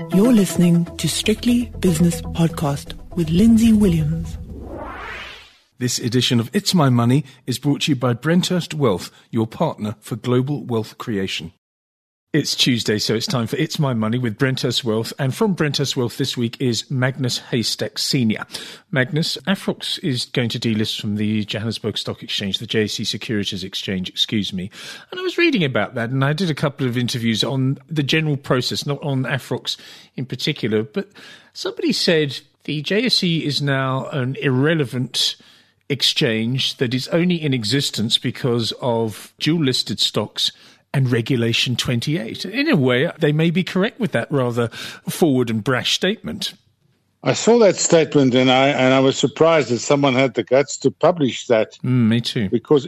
You're listening to Strictly Business Podcast with Lindsay Williams. This edition of It's My Money is brought to you by Brenthurst Wealth, your partner for global wealth creation. It's Tuesday, so it's time for It's My Money with Brenthurst Wealth. And from Brenthurst Wealth this week is Magnus Haystack Senior. Magnus, Afrox is going to delist from the Johannesburg Stock Exchange, the JSE Securities Exchange, And I was reading about that, and I did a couple of interviews on the general process, not on Afrox in particular. But somebody said the JSE is now an irrelevant exchange that is only in existence because of dual-listed stocks and Regulation 28. In a way, they may be correct with that rather forward and brash statement. I saw that statement and I was surprised that someone had the guts to publish that. Me too. Because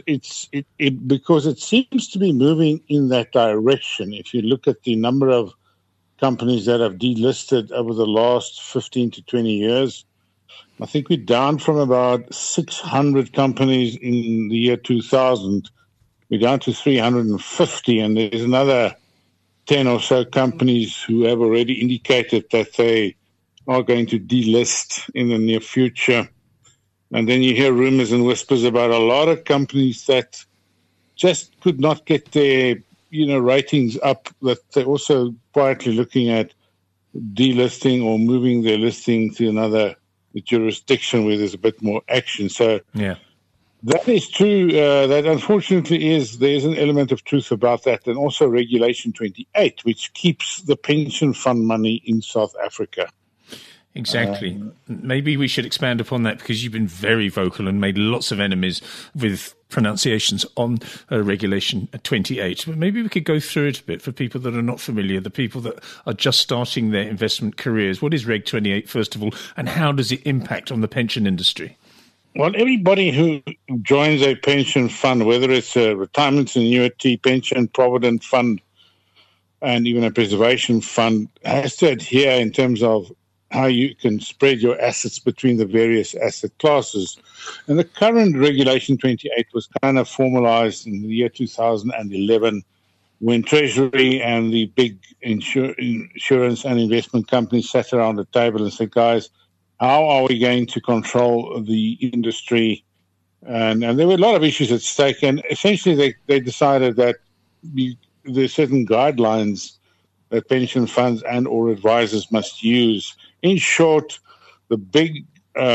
it seems to be moving in that direction. If you look at the number of companies that have delisted over the last 15 to 20 years, I think we're down from about 600 companies in the year 2000. We're down to 350, and there's another 10 or so companies who have already indicated that they are going to delist in the near future. And then you hear rumors and whispers about a lot of companies that just could not get their, ratings up, that they're also quietly looking at delisting or moving their listing to another jurisdiction where there's a bit more action. So yeah. That is true. That unfortunately there's an element of truth about that, and also Regulation 28, which keeps the pension fund money in South Africa. Exactly. Maybe we should expand upon that, because you've been very vocal and made lots of enemies with pronunciations on Regulation 28. But maybe we could go through it a bit for people that are not familiar, the people that are just starting their investment careers. What is Reg 28, first of all, and how does it impact on the pension industry? Well, everybody who joins a pension fund, whether it's a retirement annuity, pension, provident fund, and even a preservation fund, has to adhere in terms of how you can spread your assets between the various asset classes. And the current Regulation 28 was kind of formalized in the year 2011 when Treasury and the big insurance and investment companies sat around the table and said, guys, how are we going to control the industry? And there were a lot of issues at stake. And essentially, they decided that there's certain guidelines that pension funds and or advisors must use. In short, the big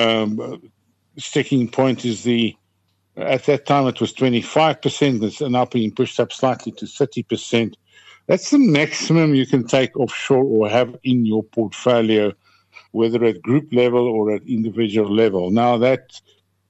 sticking point is at that time it was 25%. It's now being pushed up slightly to 30%. That's the maximum you can take offshore or have in your portfolio, whether at group level or at individual level. Now, that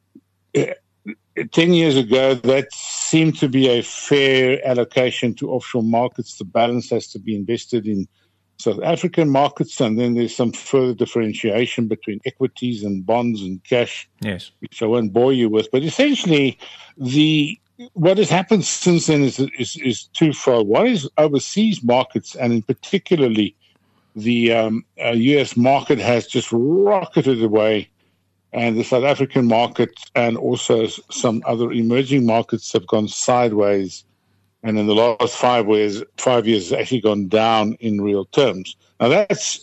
10 years ago, that seemed to be a fair allocation to offshore markets. The balance has to be invested in South African markets, and then there's some further differentiation between equities and bonds and cash, yes, which I won't bore you with. But essentially, what has happened since then is twofold. One is overseas markets, and in particularly the U.S. market has just rocketed away, and the South African market and also some other emerging markets have gone sideways. And in the last 5 years, it's actually gone down in real terms. Now, that's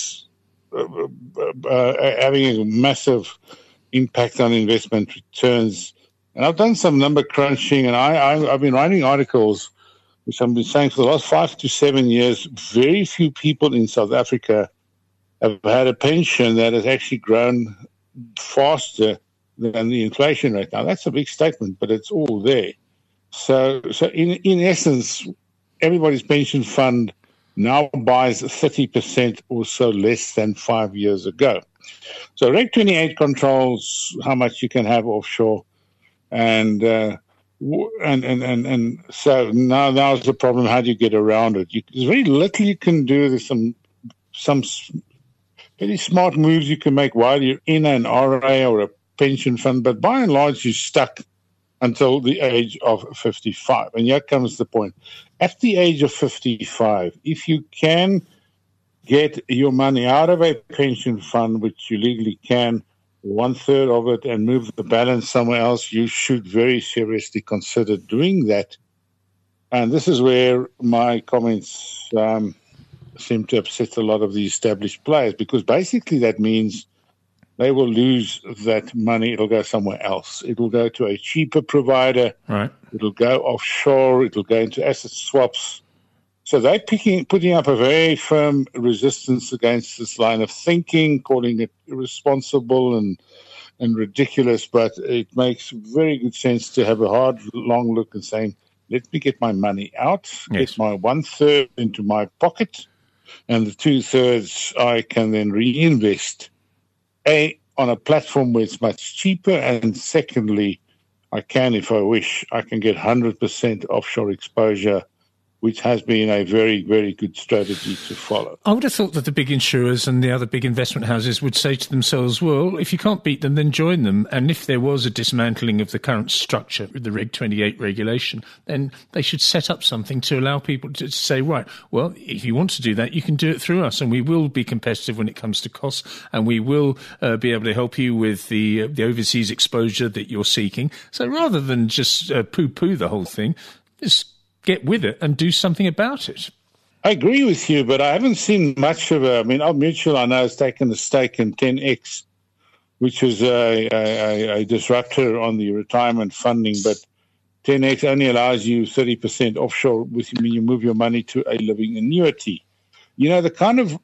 having a massive impact on investment returns. And I've done some number crunching, and I've been writing articles, which I've been saying for the last 5 to 7 years, very few people in South Africa have had a pension that has actually grown faster than the inflation rate. Now, that's a big statement, but it's all there. So in essence, everybody's pension fund now buys 30% or so less than 5 years ago. So Reg 28 controls how much you can have offshore, and so now's the problem. How do you get around it? There's very little you can do. There's some very smart moves you can make while you're in an RA or a pension fund, but by and large, you're stuck until the age of 55. And here comes the point. At the age of 55, if you can get your money out of a pension fund, which you legally can, 1/3 of it, and move the balance somewhere else, you should very seriously consider doing that. And this is where my comments seem to upset a lot of the established players, because basically that means they will lose that money. It'll go somewhere else. It'll go to a cheaper provider. Right. It'll go offshore. It'll go into asset swaps. So they're putting up a very firm resistance against this line of thinking, calling it irresponsible and ridiculous. But it makes very good sense to have a hard, long look and saying, let me get my money out, get my 1/3 into my pocket, and the 2/3 I can then reinvest, on a platform where it's much cheaper, and secondly, I can, if I wish, I can get 100% offshore exposure, which has been a very, very good strategy to follow. I would have thought that the big insurers and the other big investment houses would say to themselves, well, if you can't beat them, then join them. And if there was a dismantling of the current structure with the Reg 28 regulation, then they should set up something to allow people to say, right, well, if you want to do that, you can do it through us, and we will be competitive when it comes to costs, and we will be able to help you with the overseas exposure that you're seeking. So rather than just poo-poo the whole thing, just get with it and do something about it. I agree with you, but I haven't seen much of Old Mutual, I know, has taken a stake in 10X, which is a disruptor on the retirement funding, but 10X only allows you 30% offshore when you move your money to a living annuity. You know, the kind of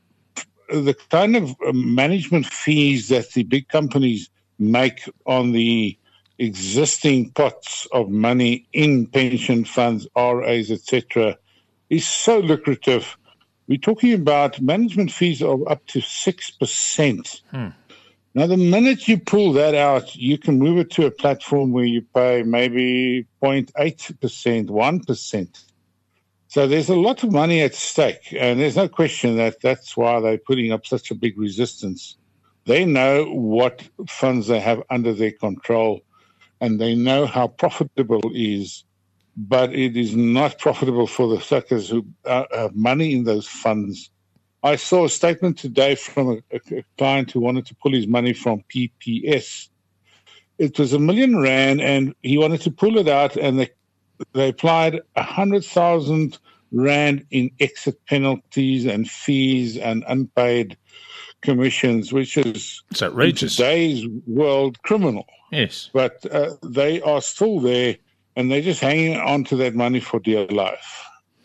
management fees that the big companies make on the existing pots of money in pension funds, RAs, etc., is so lucrative. We're talking about management fees of up to 6%. Now, the minute you pull that out, you can move it to a platform where you pay maybe 0.8%, 1%. So there's a lot of money at stake, and there's no question that that's why they're putting up such a big resistance. They know what funds they have under their control, and they know how profitable it is, but it is not profitable for the suckers who have money in those funds. I saw a statement today from a client who wanted to pull his money from PPS. It was R1 million, and he wanted to pull it out, and they applied 100,000 rand in exit penalties and fees and unpaid commissions, which is it's outrageous. In today's world criminal. Yes. But they are still there, and they're just hanging on to that money for dear life.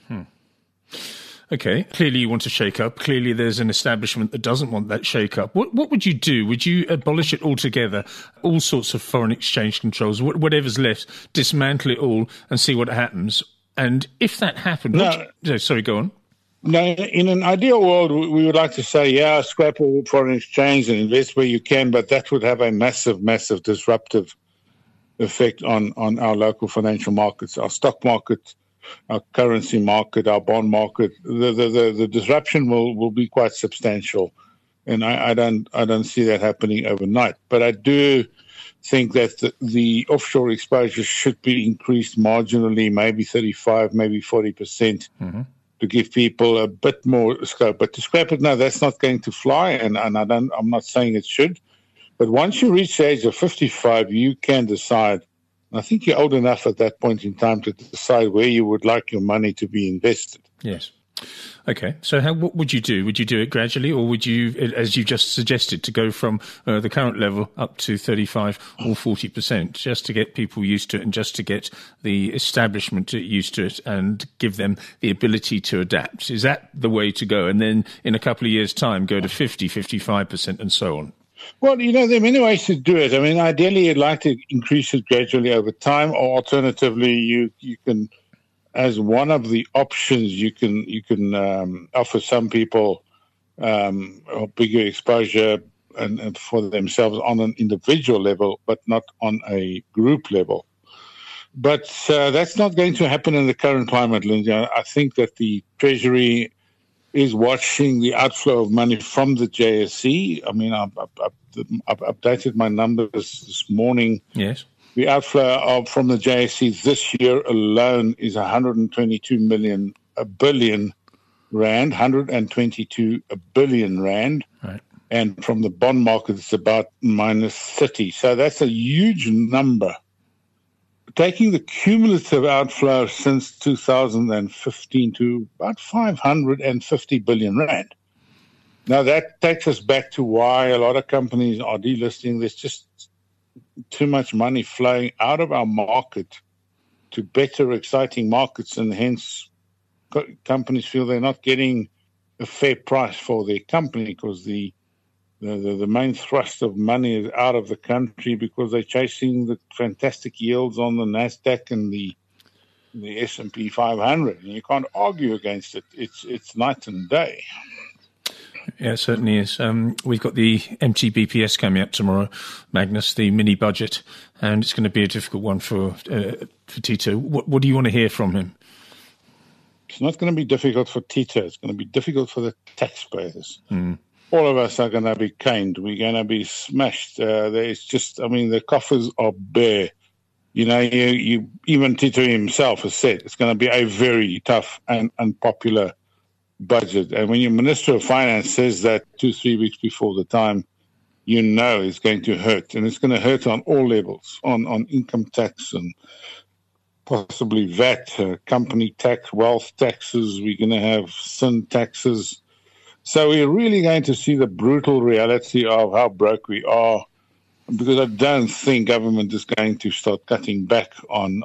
Okay. Clearly you want to shake up. Clearly there's an establishment that doesn't want that shake up. What would you do? Would you abolish it altogether? All sorts of foreign exchange controls, whatever's left, dismantle it all and see what happens? And if that happened... sorry, go on. No, in an ideal world, we would like to say, scrap all foreign exchange and invest where you can, but that would have a massive, massive disruptive effect on our local financial markets, our stock market, our currency market, our bond market. The disruption will be quite substantial, and I don't see that happening overnight. But I do think that the offshore exposure should be increased marginally, maybe 35, maybe 40%. To give people a bit more scope. But to scrap it, no, that's not going to fly, and I'm not saying it should. But once you reach the age of 55, you can decide. I think you're old enough at that point in time to decide where you would like your money to be invested. Yes. Okay. So what would you do? Would you do it gradually, or would you, as you just suggested, to go from the current level up to 35 or 40%, just to get people used to it and just to get the establishment used to it and give them the ability to adapt? Is that the way to go? And then in a couple of years' time, go to 50, 55% and so on? Well, there are many ways to do it. I mean, ideally, you'd like to increase it gradually over time, or alternatively, you can... As one of the options, you can offer some people a bigger exposure and for themselves on an individual level, but not on a group level. But that's not going to happen in the current climate, Lindsay. I think that the Treasury is watching the outflow of money from the JSE. I mean, I've updated my numbers this morning. Yes. The outflow from the JSE this year alone is 122 billion rand. Right. And from the bond market, it's about minus 30. So that's a huge number taking the cumulative outflow since 2015 to about 550 billion rand. Now, that takes us back to why a lot of companies are delisting. There's just too much money flowing out of our market to better, exciting markets, and hence companies feel they're not getting a fair price for their company because the main thrust of money is out of the country because they're chasing the fantastic yields on the NASDAQ and the S&P 500. And you can't argue against it. It's night and day. Yeah, it certainly is. We've got the MTBPS coming up tomorrow, Magnus, the mini budget, and it's going to be a difficult one for Tito. What do you want to hear from him? It's not going to be difficult for Tito. It's going to be difficult for the taxpayers. All of us are going to be caned. We're going to be smashed. The coffers are bare. You know, you even Tito himself has said it's going to be a very tough and unpopular budget. And when your Minister of Finance says that 2-3 weeks before the time, you know it's going to hurt. And it's going to hurt on all levels, on income tax and possibly VAT, company tax, wealth taxes. We're going to have sin taxes. So we're really going to see the brutal reality of how broke we are, because I don't think government is going to start cutting back on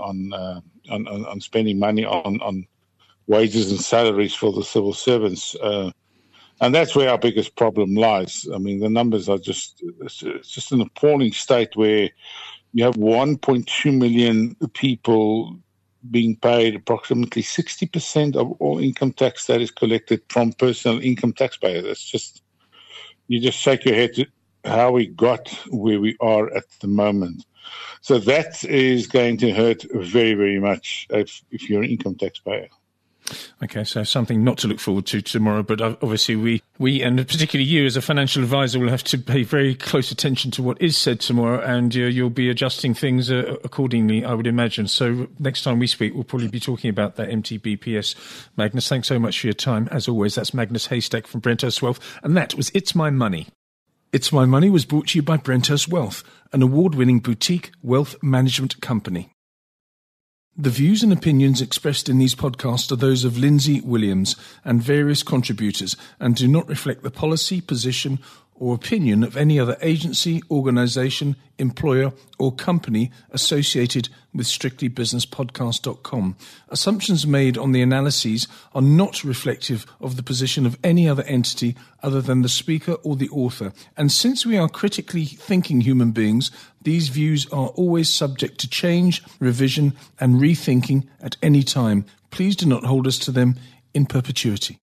spending money on wages and salaries for the civil servants. And that's where our biggest problem lies. I mean, the numbers are it's just an appalling state where you have 1.2 million people being paid approximately 60% of all income tax that is collected from personal income taxpayers. It's just, you just shake your head to how we got where we are at the moment. So that is going to hurt very, very much if you're an income taxpayer. Okay, so something not to look forward to tomorrow, but obviously we and particularly you as a financial advisor will have to pay very close attention to what is said tomorrow, and you'll be adjusting things accordingly, I would imagine. So next time we speak, we'll probably be talking about that MTBPS. Magnus, thanks so much for your time. As always, that's Magnus Haystack from Brenthurst Wealth, and that was It's My Money. It's My Money was brought to you by Brenthurst Wealth, an award-winning boutique wealth management company. The views and opinions expressed in these podcasts are those of Lindsay Williams and various contributors and do not reflect the policy, position or opinion of any other agency, organisation, employer or company associated with strictlybusinesspodcast.com. Assumptions made on the analyses are not reflective of the position of any other entity other than the speaker or the author. And since we are critically thinking human beings, these views are always subject to change, revision and rethinking at any time. Please do not hold us to them in perpetuity.